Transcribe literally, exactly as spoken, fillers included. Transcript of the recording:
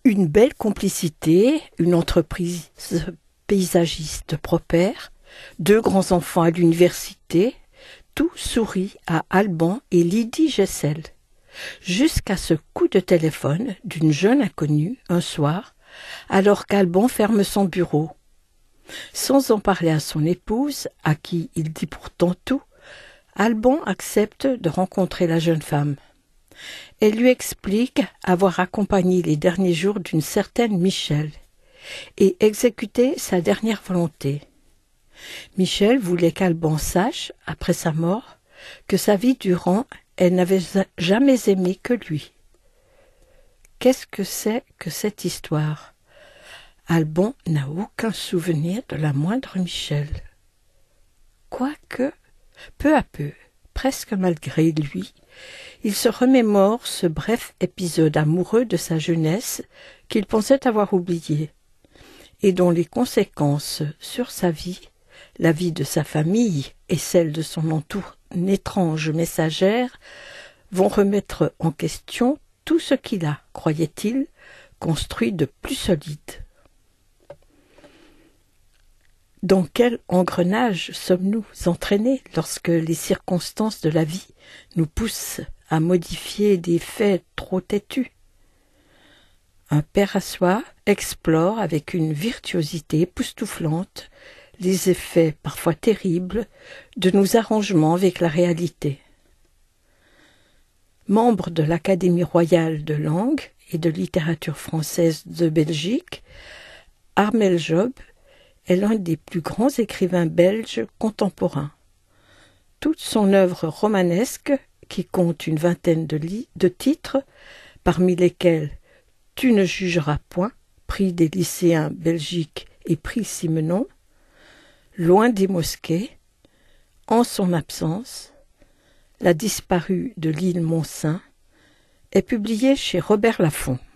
Une belle complicité, une entreprise paysagiste propère, deux grands-enfants à l'université, tout sourit à Alban et Lydie Gessel. Jusqu'à ce coup de téléphone d'une jeune inconnue un soir, alors qu'Alban ferme son bureau. Sans en parler à son épouse, à qui il dit pourtant tout, Alban accepte de rencontrer la jeune femme. Elle lui explique avoir accompagné les derniers jours d'une certaine Michel et exécuté sa dernière volonté. Michel voulait qu'Alban sache, après sa mort, que sa vie durant, elle n'avait jamais aimé que lui. Qu'est-ce que c'est que cette histoire ? Alban n'a aucun souvenir de la moindre Michel. Quoique, peu à peu, presque malgré lui, il se remémore ce bref épisode amoureux de sa jeunesse qu'il pensait avoir oublié, et dont les conséquences sur sa vie, la vie de sa famille et celle de son entour étrange messagère, vont remettre en question tout ce qu'il a, croyait-il, construit de plus solide. Dans quel engrenage sommes-nous entraînés lorsque les circonstances de la vie nous poussent à modifier des faits trop têtus ? Un père à soi explore avec une virtuosité époustouflante les effets parfois terribles de nos arrangements avec la réalité. Membre de l'Académie royale de langue et de littérature française de Belgique, Armel Job est l'un des plus grands écrivains belges contemporains. Toute son œuvre romanesque, qui compte une vingtaine de, li- de titres, parmi lesquels « Tu ne jugeras point », prix des lycéens belgiques et prix Simenon, « Loin des mosquées »,« En son absence »,« La disparue de l'île Montsaint » est publiée chez Robert Laffont.